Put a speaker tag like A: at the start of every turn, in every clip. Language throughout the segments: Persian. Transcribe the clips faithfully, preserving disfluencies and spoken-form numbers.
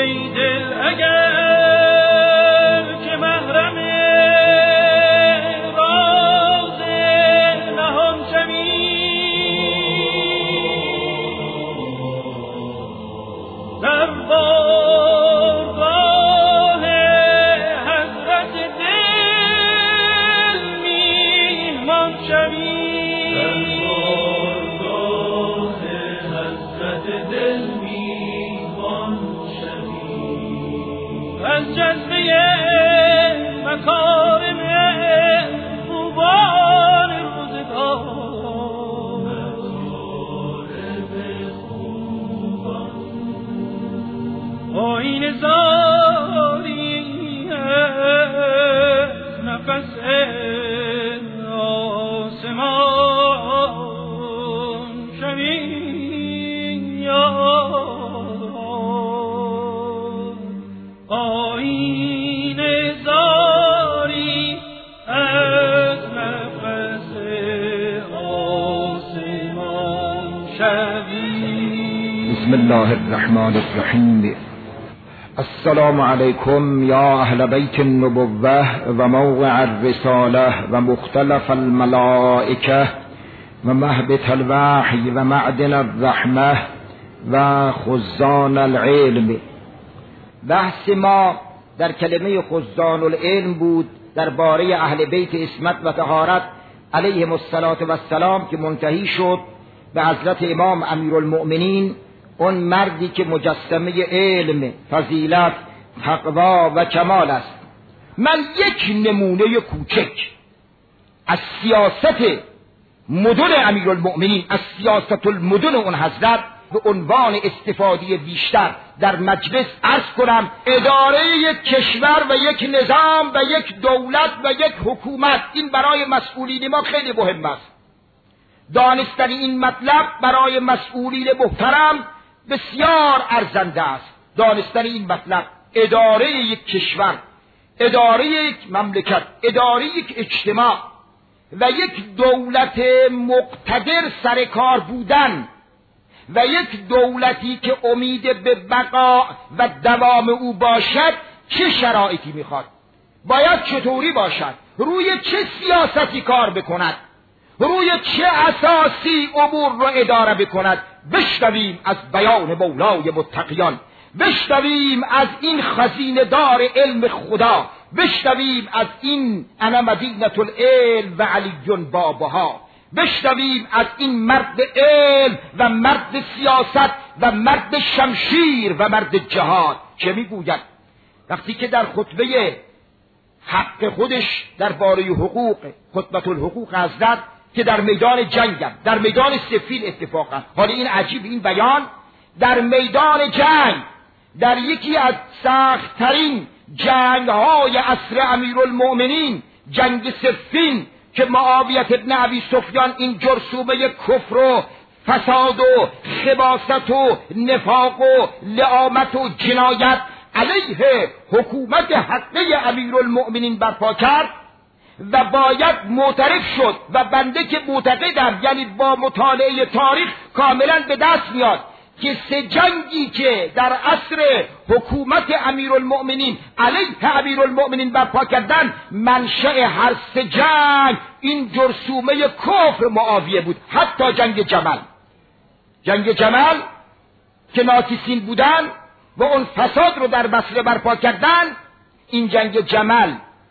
A: بسم الله الرحمن الرحیم. السلام علیکم یا اهل بیت النبوة و موقع الرساله و مختلف الملائکه و مهبط الوحی و معدن الرحمه و خزان العلم. بحث ما در کلمه خزان العلم بود درباره اهل بیت عصمت و طهارت علیهم السلام که منتهی شد به حضرت امام امیرالمؤمنین، اون مردی که مجسمه علم، فضیلت، تقوا و کمال است. من یک نمونه کوچک از سیاست مدن امیرالمؤمنین، از سیاست المدن اون حضرت به عنوان استفاده بیشتر در مجلس عرض کنم. اداره یک کشور و یک نظام و یک دولت و یک حکومت، این برای مسئولین ما خیلی مهم است. دانستن این مطلب برای مسئولین محترم بسیار ارزنده است. دانستن این مطلب، اداره یک کشور، اداره یک مملکت، اداره یک اجتماع و یک دولت مقتدر سر کار بودن و یک دولتی که امید به بقا و دوام او باشد، چه شرایطی میخواد؟ باید چطوری باشد؟ روی چه سیاستی کار بکند؟ روی چه اساسی امور را اداره بکند؟ بشنویم از بیان مولای متقیان، بشنویم از این خزینه دار علم خدا، بشنویم از این انا مدینة العلم و علی بابها، بشنویم از این مرد علم و مرد سیاست و مرد شمشیر و مرد جهاد چه میگوید وقتی که در خطبه حق خودش درباره حقوق، خطبه الحقوق حضرت که در میدان جنگم، در میدان سفین اتفاقا، حالا این عجیب، این بیان در میدان جنگ، در یکی از سخت‌ترین جنگ‌های عصر امیرالمؤمنین، جنگ سفین، که معاویه ابن ابی سفیان این جرثومه کفر و فساد و خباثت و نفاق و لعامت و جنایت علیه حکومت حقه امیرالمؤمنین برپا کرد و باید معترف شد و بنده که معتقدم، یعنی با مطالعه تاریخ کاملا به دست میاد که سه جنگی که در عصر حکومت امیرالمؤمنین علیه امیرالمؤمنین برپا کردن، منشأ هر سه جنگ این جرثومه کفر معاویه بود. حتی جنگ جمل، جنگ جمل که ناکسین بودن و اون فساد رو در بصره برپا کردن، این جنگ جمل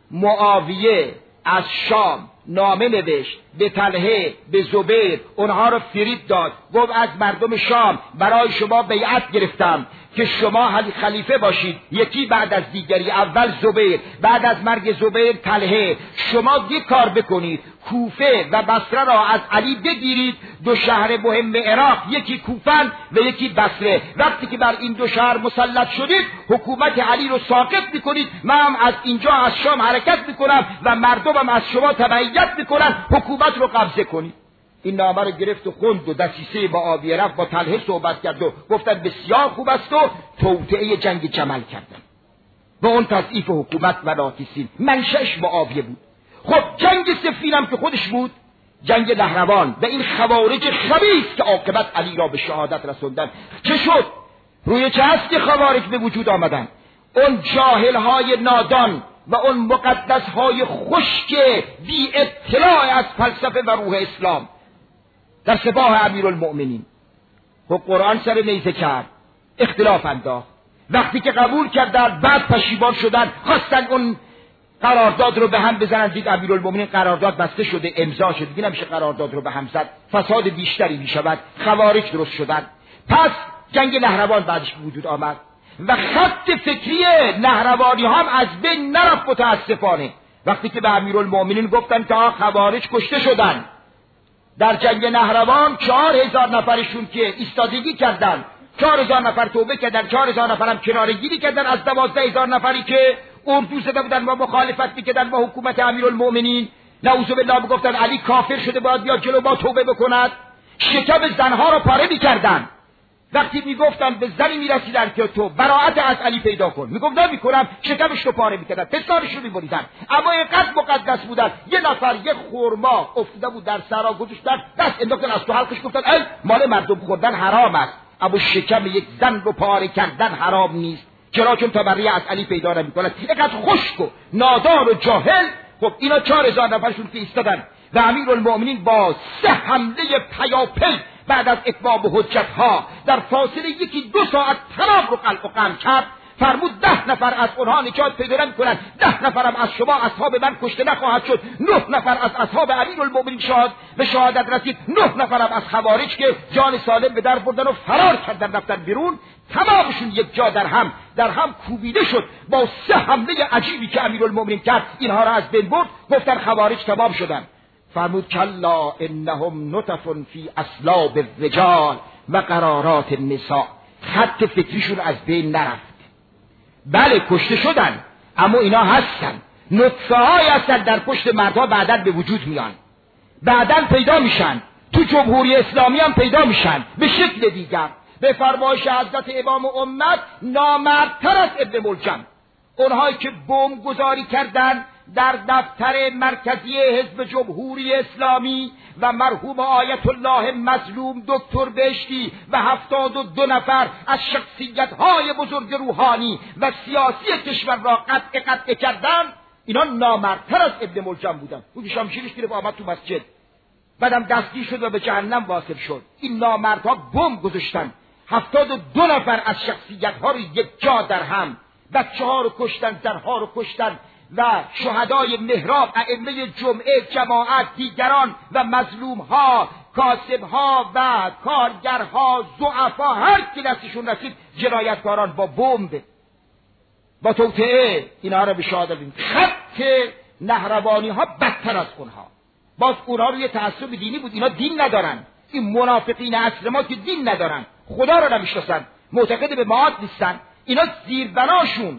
A: معاویه از شام نامه نوشت به طلحه، به زبیر، اونها رو فریب داد، گفت از مردم شام برای شما بیعت گرفتم که شما خلیفه باشید، یکی بعد از دیگری، اول زبیر، بعد از مرگ زبیر طلحه. شما یک کار بکنید، کوفه و بصره را از علی بگیرید، دو شهر مهم عراق، یکی کوفن و یکی بصره. وقتی که بر این دو شهر مسلط شدید، حکومت علی رو ساقط میکنید، من هم از اینجا از شام حرکت میکنم و مردمم از شما تبعیت میکنن، حکومت رو قبضه کنید. این نامه رو گرفت و خوند و دسیسه معاویه رفت با طلحه صحبت کرد و گفتن بسیار خوب است و توطئه جنگ جمل کردن و اون تضعیف حکومت و ناکسین منشأش معاویه بود. خب جنگ سفین هم که خودش بود، جنگ نهروان و این خوارج خبیث که عاقبت علی را به شهادت رسوندن. چه شد؟ روی چه هست که خوارج به وجود آمدن؟ اون جاهلهای نادان و اون مقدسهای خشک بی اطلاع از فلسفه و روح اسلام در سپاه امیرالمؤمنین. خب قرآن سر نیزه کرد، اختلاف انداخت. وقتی که قبول کردن بعد پشیمان شدن، خواستن اون قرارداد رو به هم بزنن. دید امیرالمؤمنین قرارداد بسته شده، امضا شده، دیگه نمیشه قرارداد رو به هم زد، فساد بیشتری میشود، خوارج درست شدن. پس جنگ نهروان بعدش به وجود آمد و خط فکری نهروانی هم از بین نرفت متاسفانه. وقتی که به امیرالمؤمنین گفتن که خوارج کشته شدن در جنگ نهروان، چهار هزار نفرشون که ایستادگی کردن، چهار هزار نفر توبه کردن، چهار هزار نفر هم کنارگیری کردن از دوازده هزار نفری که اردو زده بودن و مخالفت میکردن با حکومت امیرالمؤمنین. نعوذ بالله میگفتن علی کافر شده، باید بیاد جلو با توبه بکند. شکم زنها رو پاره میکردن. وقتی میگفتن به زنی میرسیدن که تو براءت از علی پیدا کن، میگفت نمیکنم، شکمش رو پاره میکردن، پسرش رو میبریدن. اما اینقدر مقدس بودن، یه نفر یه خرما افتاده بود در صحرا، گذاشتن دست انداختن از تو حلقش، گفتن ای مال مردم خوردن حرام است، اما شکم یک زن رو پاره کردن حرام نیست. چرا؟ چون تبرئه از علی پیدا نمیکند. اینقدر خشک و نادان و جاهل. خب اینا چهار هزار نفرشون که ایستادن و امیرالمؤمنین با سه حمله پیاپی بعد از اتمام حجت ها در فاصله یکی دو ساعت تمام رو قلع و قم کرد. فرمود ده نفر از اونها نجات پیدا نمی‌کنند، ده نفرم از شما اصحاب من کشته نخواهد شد. نه نفر از اصحاب امیرالمؤمنین شهاد به شهادت رسید، نه نفرم از خوارج که جان سالم به در بردن و فرار کردن رفتن بیرون. تمامشون یک جا در هم در هم کوبیده شد با سه حمله عجیبی که امیرالمؤمنین کرد، اینها را از بین برد. گفتن خوارج تمام شدن. فرمود کلا انهم نطف فی اصلاب الرجال و قرارات النساء. خط فکریشون از بین نرفت. بله کشته شدن، اما اینا هستن، نطفه های هستن در پشت مردها، بعداً به وجود میان، بعداً پیدا میشن، تو جمهوری اسلامی هم پیدا میشن به شکل دیگر. به فرمایش حضرت امام امت نامردتر از ابن ملجم، اونهایی که بمب گذاری کردن در دفتر مرکزی حزب جمهوری اسلامی و مرحوم آیت الله مظلوم دکتر بهشتی و هفتاد و دو نفر از شخصیت‌های بزرگ روحانی و سیاسی کشور را قطع قطع کردن، اینا نامردتر از ابن ملجم بودن. او شمشیرش گرفت آمد تو مسجد، بعدم دستگیر شد و به جهنم واصل شد. این نامردها بمب گذاشتن، هفتاد و دو نفر از شخصیت‌ها رو یک جا در هم، بچه‌ها رو کشتن، زنها رو کشتن و شهدای محراب، ائمه جمعه، جماعت، دیگران و مظلومها، کاسبها و کارگرها، ضعفا، هر کی دستشون رسید، جنایتکاران با بمب، با توطئه اینها را به شهادت بدیم. خط نهروانی ها بدتر از اونها. باز اونها روی تعصب دینی بود، اینا دین ندارن. این منافقین عصر ما که دین ندارن، خدا را نمیشناسن، معتقد به معاد نیستن. اینا زیربناشون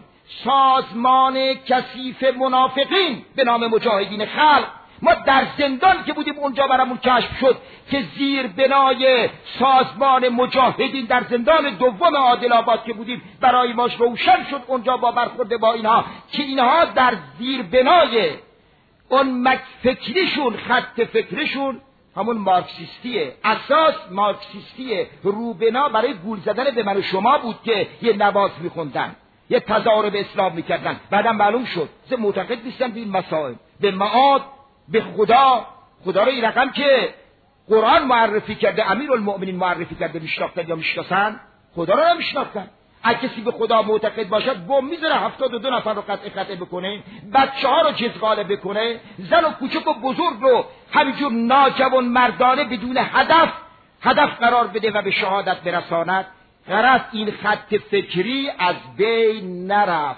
A: سازمان کثیف منافقین به نام مجاهدین خلق. ما در زندان که بودیم اونجا برامون کشف شد که زیر بنای سازمان مجاهدین در زندان دوم عادل آباد که بودیم برای ما روشن شد اونجا با برخورد با اینها که اینها در زیر بنای اون فکریشون، خط فکریشون همون مارکسیستیه، اساس مارکسیستیه، روبنا برای گول زدن به من و شما بود که یه نواز میخوندن، یه تظاهر به اسلام میکردن. بعدم معلوم شد زه معتقد نیستن به این مسائل، به معاد، به خدا. خدا رو این رقم که قرآن معرفی کرده، امیرالمؤمنین معرفی کرده، میشناختن یا میشناسن؟ خدا رو نمیشناختن. اگه کسی به خدا معتقد باشد بم میذاره هفتاد و دو نفر رو قطع قطع بکنه، بچه ها رو جزغاله بکنه، زن و کوچک و بزرگ رو همینجور ناجوان مردانه بدون هدف هدف قرار بده و به شهادت برساند. غرض این خط فکری از بین نرفت.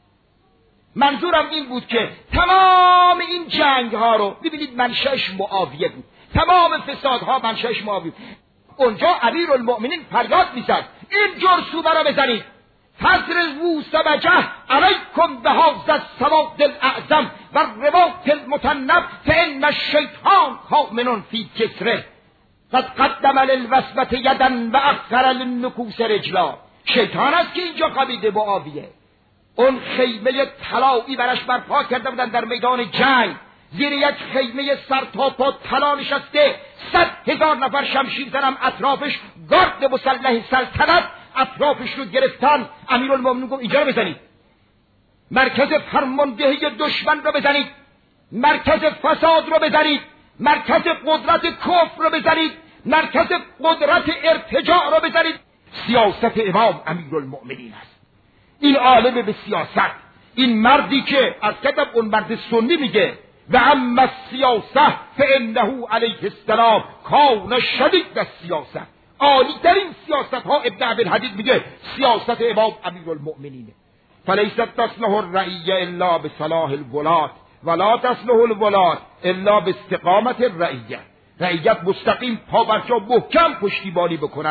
A: منظورم این بود که تمام این جنگ ها رو ببینید منشأش معاویه بود، تمام فسادها منشأش معاویه بود. اونجا امیرالمؤمنین فریاد میزد این جرثومه را بزنید، فضربوا سبجه علیکم بهذا السواد الاعظم و الرباط المتنب فان الشیطان کامن فی کسره قد قدم للوثبة یدا و اخر للنکوس رجلا. شیطان است که اینجا قبیده معاویه اون خیمه طلایی برش برپا کرده بودن در میدان جنگ، زیر یک خیمه سر تا پا طلا نشسته، صد هزار نفر شمشیر زنم اطرافش، گارد مسلح سلطنت اطرافش رو گرفتن، امیرالمومنین گفت اینجا رو بزنید، مرکز فرماندهی دشمن رو بزنید، مرکز فساد رو بزنید، مرکز قدرت کفر رو بزنید، مرکز قدرت ارتجاع رو بزنید. سیاست امام امیرالمومنین است. این عالم به سیاست، این مردی که از کتب اون مرد سنی میگه و اما السیاسه فانه علیه السلام کان شدید السیاسه، عالی ترین سیاست ها ابن عبدالحدید میگه سیاست امام امیرالمومنینه. فلیست تصلح الرعیه الا بصلاح الولات ولا تصلح الولات الا باستقامت الرعیه. رعیت مستقیم پابرجا محکم پشتیبانی بکنن.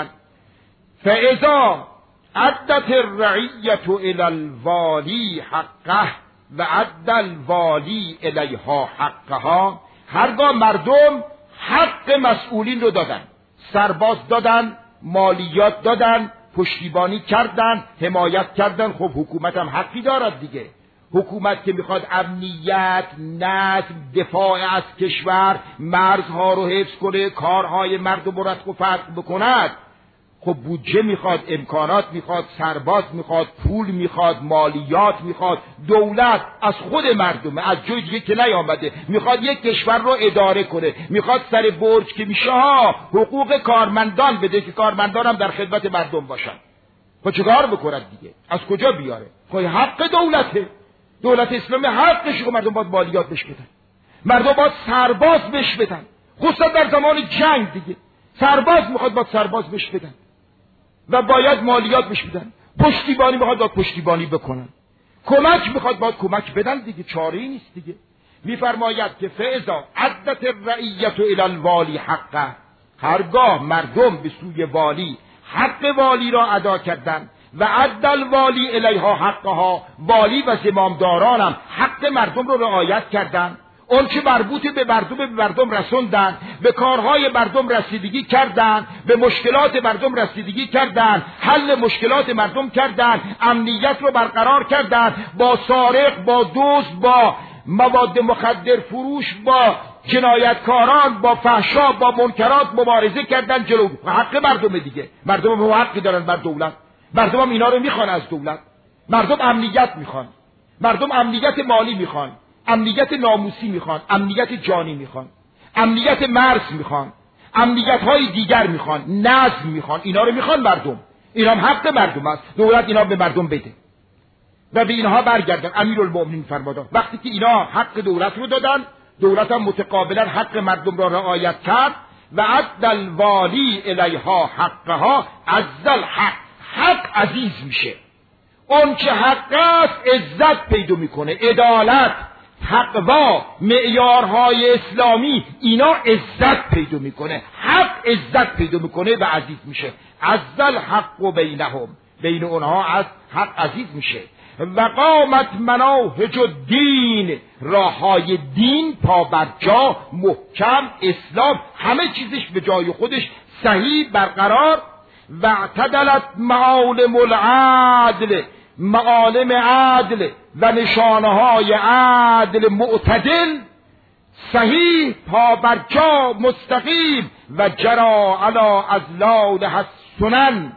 A: فاذا عدت الرعیه الى الوالی حقه و عد الوالی الیها حقها، هرگاه مردم حق مسئولین رو دادن، سرباز دادن، مالیات دادن، پشتیبانی کردن، حمایت کردن، خب حکومت هم حقی دارد دیگه. حکومت که میخواد امنیت، نظم، دفاع از کشور، مرزها رو حفظ کنه، کارهای مردم رو رتق و فتق بکند، خب بودجه میخواد، امکانات میخواد، سرباز میخواد، پول میخواد، مالیات میخواد. دولت از خود مردمه، از جای دیگه که نیامده، میخواد یک کشور رو اداره کنه، میخواد سر برج که میشه ها حقوق کارمندان بده که کارمندان هم در خدمت مردم باشن. خب چیکار بکنه دیگه؟ از کجا بیاره؟ خب حق دولته، دولت اسلامی حقش که مردم باید مالیات بهش بدن، مردم باید سرباز بهش بدن، خصوصا در زمان جنگ دیگه سرباز میخواد باید سرباز بهش بدن و باید مالیات بهش بدن، پشتیبانی میخواد باید پشتیبانی بکنن، کمک میخواد باید کمک بدن دیگه، چاره‌ای نیست دیگه. میفرماید که فاذا عدت الرعیه الی الوالی حقه، هرگاه مردم به سوی والی حق والی را ادا کردند و عد الوالی الیها حقها، والی و زمامداران هم حق مردم رو رعایت کردند، اون که مربوط به مردم به مردم رسوندن، به کارهای مردم رسیدگی کردن، به مشکلات مردم رسیدگی کردن، حل مشکلات مردم کردن، امنیت رو برقرار کردن، با سارق، با دزد، با مواد مخدر فروش، با جنایتکاران، با فحشا، با منکرات مبارزه کردن جلو. حق مردم دیگه، مردم هم حقی دارن بر دولت، مردم هم اینا رو میخوان از دولت، مردم امنیت میخوان، مردم امنیت مالی میخوان، امنیت ناموسی میخوان، امنیت جانی میخوان، امنیت مرز میخوان، امنیت های دیگر میخوان، نظم میخوان، اینا رو میخوان مردم، اینا هم حق مردم است، دولت اینا به مردم بده و به اینها برگردن. امیرالمومنین فرمود وقتی که اینا حق دولت رو دادن، دولت هم متقابلا حق مردم را رعایت کرد و عد الوالی الیها حقها، عز الحق، حق عزیز میشه، اون که حق است عزت پیدا میکنه، عدالت، تقوا، معیارهای اسلامی، اینا عزت پیدا میکنه، حق عزت پیدا میکنه و عزیز میشه. عز الحق بینهم، بین اونها از حق عزیز میشه. و قامت مناهج الدین، راههای دین پابرجا، محکم، اسلام همه چیزش به جای خودش صحیح برقرار. و اعتدلت معالم العدل، معالم عدل و نشانه های عدل معتدل، صحیح، پابرجا، مستقیم. و جرا علی اذلالها السنن،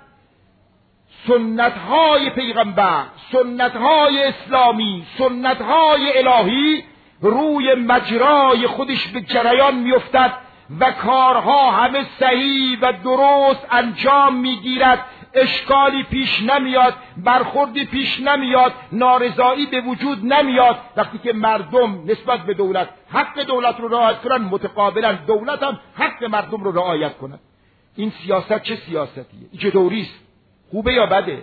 A: سنت های پیغمبر، سنت های اسلامی، سنت های الهی روی مجرای خودش به جریان میافتد و کارها همه صحیح و درست انجام میگیرد، اشکالی پیش نمیاد، برخوردی پیش نمیاد، نارضایی به وجود نمیاد. وقتی که مردم نسبت به دولت حق دولت رو رعایت کنن، متقابلا دولت هم حق مردم رو رعایت کنن. این سیاست چه سیاستیه؟ این چطوریست؟ خوبه یا بده؟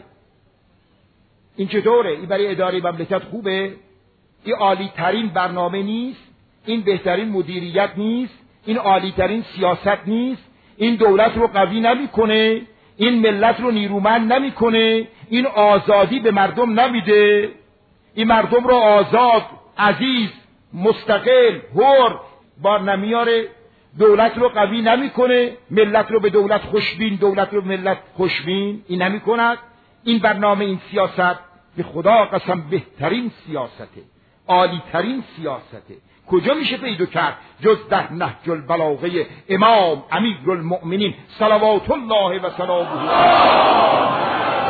A: این چطوره؟ این برای اداره مملکت خوبه؟ این عالی ترین برنامه نیست؟ این بهترین مدیریت نیست؟ این عالی ترین سیاست نیست؟ این دولت رو قوی نمیکنه؟ این ملت رو نیرومند نمیکنه؟ این آزادی به مردم نمیده؟ این مردم رو آزاد، عزیز، مستقل، حر بار نمیاره؟ دولت رو قوی نمیکنه؟ ملت رو به دولت خوشبین، دولت رو به ملت خوشبین این نمیکند؟ این برنامه، این سیاست به خدا قسم بهترین سیاسته، عالی ترین سیاسته. کجا میشه پیدا کرد جز در نهج البلاغه امام امیرالمؤمنین صلوات الله و سلامه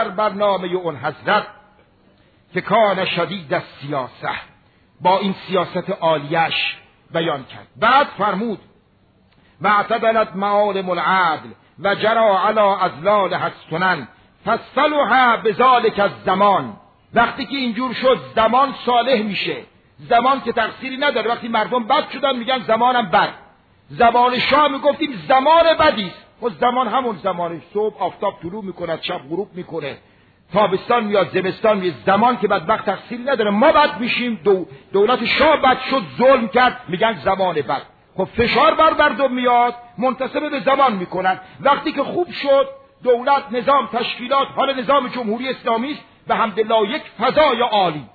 A: در برنامه اون حضرت که کان شدید السیاسه، با این سیاست عالیش بیان کرد. بعد فرمود و اعتدلت معالم العدل و جرا علی اذلال السنن فصلها بذلک الزمان. وقتی که اینجور شد زمان صالح میشه، زمان که تقصیری نداره. وقتی مردم بد شدن میگن زمانم بد. زمان شاه میگفتیم زمان بدیست، خب زمان همون زمانه، صبح آفتاب طلوع میکنه، شب غروب میکنه، تابستان میاد، زمستان میاد، زمان که بدبخت تقصیری نداره. ما بد میشیم، دو دولت شاه بد شد، ظلم کرد، میگن زمان بد. خب فشار بر مردم میاد، منتسب به زمان میکنن. وقتی که خوب شد دولت، نظام، تشکیلات، حال نظام جمهوری اسلامی است به حمدالله یک فضای عالی.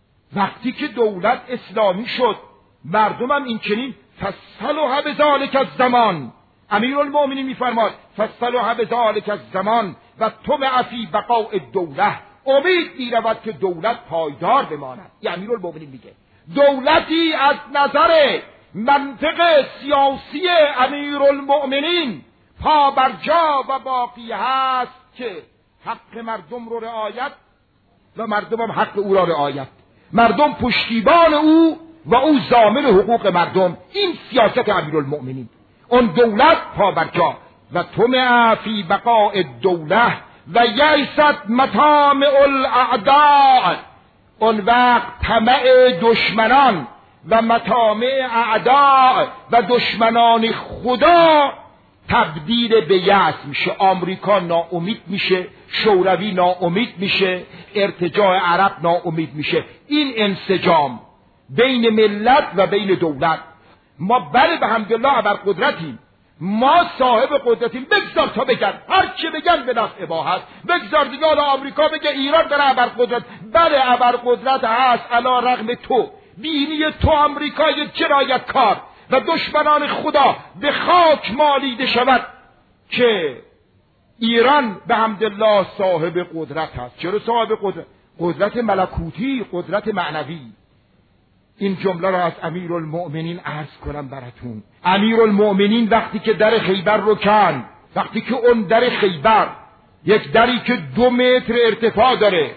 A: وقتی که دولت اسلامی شد مردم هم این چنین فصلها بذلک الزمان. امیرالمومنین میفرماد فصلها بذلک الزمان و طمع فی بقاء الدوله، امید میرود که دولت پایدار بماند. یعنی امیرالمومنین میگه دولتی از نظر منطق سیاسی امیرالمومنین پا بر جا و باقی هست که حق مردم رو رعایت و مردم هم حق او را رعایت، مردم پشتیبان او و او ضامن حقوق مردم. این سیاست امیرالمومنین. اون دولت پا بر جا و طمع فی بقاء الدوله و ییست مطامع الاعداء. اون وقت طمع دشمنان و مطامع اعداء و دشمنان خدا تبدیل به یأس میشه. آمریکا ناامید میشه، شوروی ناامید میشه، ارتجاع عرب ناامید میشه. این انسجام بین ملت و بین دولت. ما بله به حمدالله ابرقدرتیم، ما صاحب قدرتیم. بگذار تا بگن، هر چی بگن به نفع ما هست. بگذار دیگه حالا آمریکا بگه ایران داره ابرقدرت. بله ابرقدرت هست علی رغم تو، بینی تو آمریکای جنایتکار و دشمنان خدا به خاک مالیده شود که ایران به حمدالله صاحب قدرت هست. چرا صاحب قدرت؟ قدرت ملکوتی، قدرت معنوی. این جمله را از امیرالمؤمنین عرض کنم براتون. امیرالمؤمنین وقتی که در خیبر رو کند، وقتی که اون در خیبر، یک دری که دو متر ارتفاع داره،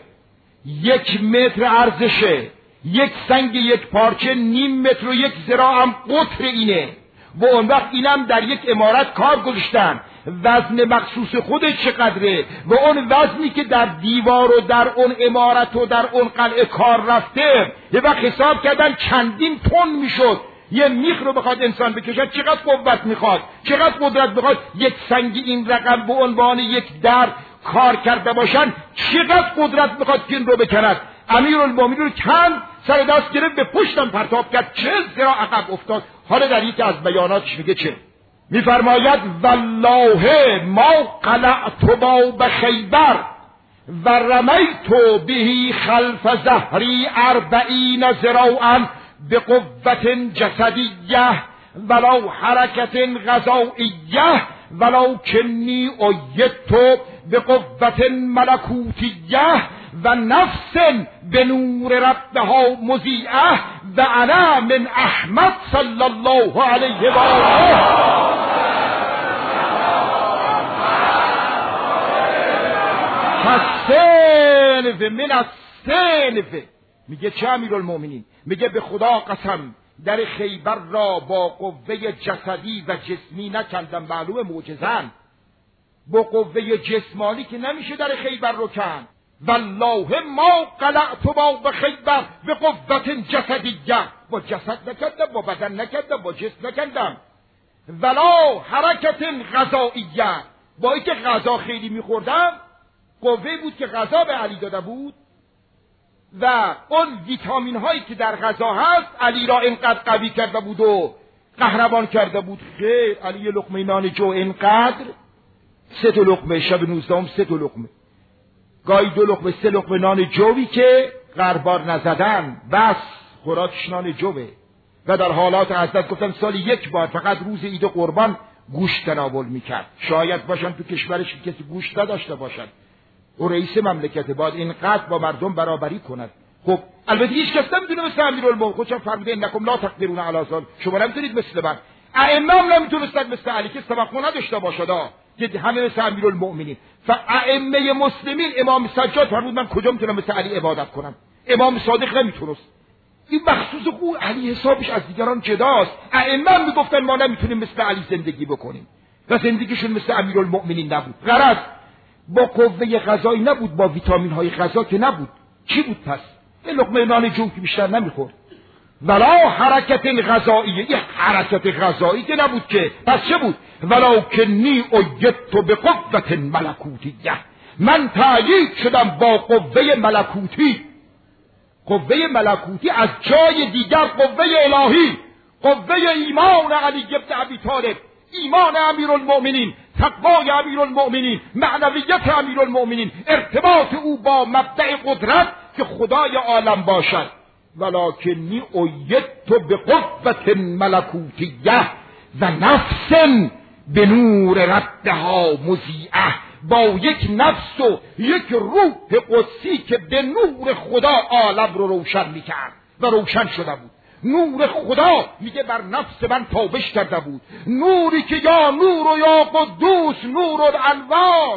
A: یک متر عرضشه، یک سنگ یک پارچه نیم متر و یک ذراع هم قطر اینه، و اون وقت اینم در یک عمارت کار گذاشتن. وزن مخصوص خودش چقدره و اون وزنی که در دیوار و در اون عمارت و در اون قلعه کار رفته، یه وقت حساب کردن چندین تن میشد. یه میخ رو بخواد انسان بکشد چقدر قوت میخواد، چقدر قدرت میخواد. یک سنگ این رقم به عنوان یک در کار کرده باشن چقدر قدرت میخواد که این رو بکند. امیرالمومنین رو کند، سر دست گرفت، به پشتم پرتاب کرد، چه ذراع عقب افتاد. حالا در یکی از بیاناتش میگه چه؟ میفرماید والله ما قلعت باب خیبر و رمیت بهی خلف ظهری اربعین ذراعا بقوت جسدیه ولو حرکت غذائیه ولو کنی ایدت بقوت ملکوتیه و نفس به نور ربها مضیعه و انا من احمد صلی الله علیه و آله. السنف من السنف. میگه چه امیرالمومنین؟ میگه به خدا قسم در خیبر را با قوه جسدی و جسمی نکندم. معلومه معجزه‌اند. با قوه جسمانی که نمیشه در خیبر رو کند. والله ما قلعت باب خیبر به قوت جسدیه. با جسد نکندم، با بدن نکندم، با جسم نکندم. ولا حرکت غذائیه. با اینکه غذا خیلی میخوردم، قوه بود که غذا به علی داده بود و اون ویتامین هایی که در غذا هست علی را اینقدر قوی کرده بود و قهرمان کرده بود. خیر، علی یه لقمه نان جو اینقدر، سه تا لقمه، شب نوزدهم سه تا لقمه، گاهی دو لقمه سه لقمه نان جوی که غربار نزدن، بس خوراکش نان جوه. و در حالات حضرت گفتن سالی یک بار فقط روز عید قربان گوشت تناول میکرد. شاید باشن تو کشورش کسی گوشت نداشته باشد، او رئیس مملکت باید اینقدر با مردم برابری کند. خب البته هیچ کس نمیتونه مثل امیرالمومنین. خودشم فرموده انکم لا تقدرون علی ذلک، شما نمیتونید مثل من. ائمه هم نمیتونستن مثل علی که توقع نداشته باشد. که همه مثل امیرالمؤمنین. فائمه مسلمین امام سجاد فرمود من کجا میتونم مثل علی عبادت کنم؟ امام صادق نمیتونست. این مخصوص او علی حسابش از دیگران جداست. ائمه هم میگفتن ما نمیتونیم مثل علی زندگی بکنیم و زندگیشون مثل امیرالمؤمنین نبود. غرض با قوه غذایی نبود، با ویتامین های غذا که نبود. چی بود پس؟ یه لقمه نان جون که بیشتر نمیخورد. ولا حرکت غذایی، یه حرکت غذایی که نبود که. پس چه بود؟ ولکنی ایدت بقوة ملکوتیه، من تأیید شدم با قوه ملکوتی. قوه ملکوتی از جای دیگر قوه الهی، قوه ایمان علی بن ابی طالب، ایمان امیرالمؤمنین، تقوای امیرالمؤمنین، معنویت امیرالمؤمنین، ارتباط او با مبدأ قدرت که خدای عالم باشد. ولکنی ایدت بقوة ملکوتیه و نفس به نور ردها مضیئه، با یک نفس و یک روح قدسی که به نور خدا عالم رو روشن میکرد و روشن شده بود. نور خدا میگه بر نفس من تابش کرده بود، نوری که یا نور و یا قدوس نور الانوار،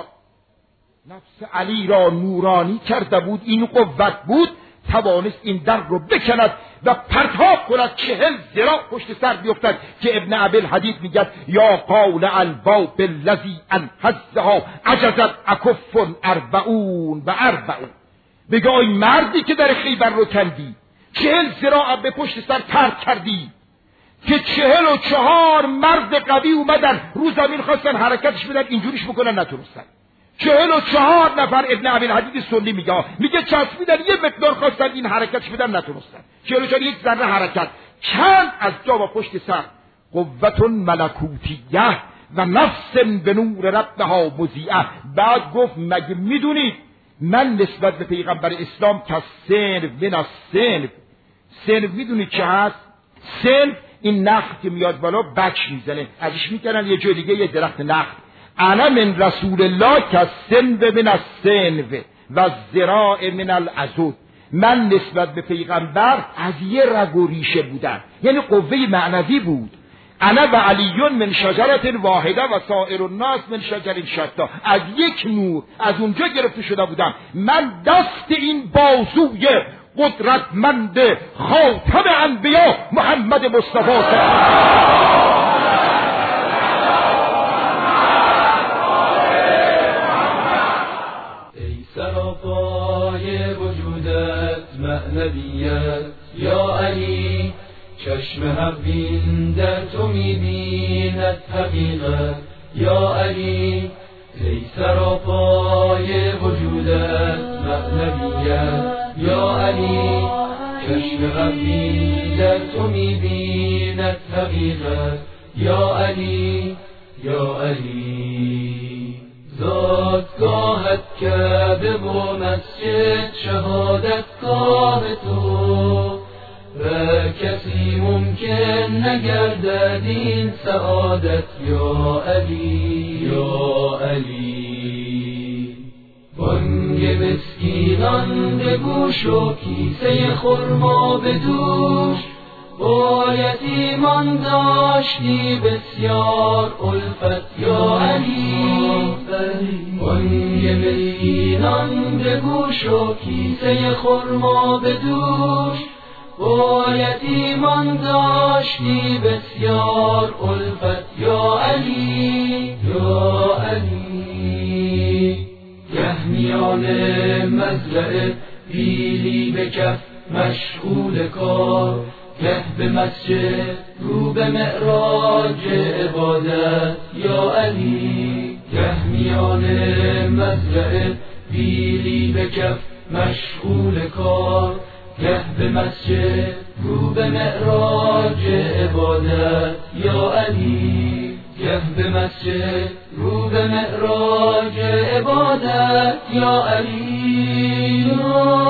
A: نفس علی را نورانی کرده بود. این قوت بود توانست این در رو بکند و پرتاب کند، چهل ذراع پشت سر بیفتد که ابن ابی الحدید میگه یا قول الباب الذی انحزها عجزت اکف اربعون و اربعون. بگه این مردی که در خیبر رو کندی، چهل ذراع به پشت سر ترک کردی، که چهل و چهار مرد قوی اومدن رو زمین خواستن حرکتش بدن، اینجوریش بکنن نتونستن. چهل و چهار نفر ابن ابی الحدید سنی میگه میگه چسبیدن یه مقدار خواستن این حرکتش بدن نتونستن. چهل و چهار یک ذره حرکت، چند از جا و پشت سر. قوة ملکوتیه و نفس به نور ربها مضیئه. بعد گفت مگه میدونید من نسبت به پیغمبر اسلام که سنف من از سنف، سنف میدونید چه هست؟ سنف این نخل که میاد بالا بچ میزنه، ازش میکنن یه جای دیگه یه درخت نخل. انا من رسول الله که سنف من از سنف و ذراع من العضد، من نسبت به پیغمبر از یه رگ و ریشه بودن، یعنی قوه معنوی بود. انا و علیون من شجرت واحده و سایر الناس من شجر شتا، از یک نور از اونجا گرفته شده بودم. من دست این بازوی قدرتمند خاتم انبیا محمد مصطفی
B: ای سراپای وجودت معنویت یا علی، چشم حق بین در تو می‌بیند حقیقت یا علی. ای سراپای وجودت معنویت یا علی، چشم حق بین در تو می‌بیند حقیقت یا علی یا علی. زادگاهت کعبه و مسجد شهادتگاه تو، و کسی ممکن نگردد این سعادت یا علی یا علی. بانگ مسکینان به گوش و کیسه خرما به دوش، با یتیمان داشتی بسیار الفت یا علی. بانگ مسکینان به گوش و کیسه خرما به دوش، با یتیمان داشتی بسیار الفت یا علی یا علی. گه میان مزرعه پیلی به کف مشغول کار، گه به مسجد رو به معراج عبادت یا علی. گه میان مزرعه پیلی به کف مشغول کار، گه به مسجد رو به معراج عبادت یا علی. گه به مسجد رو به معراج عبادت یا علی یا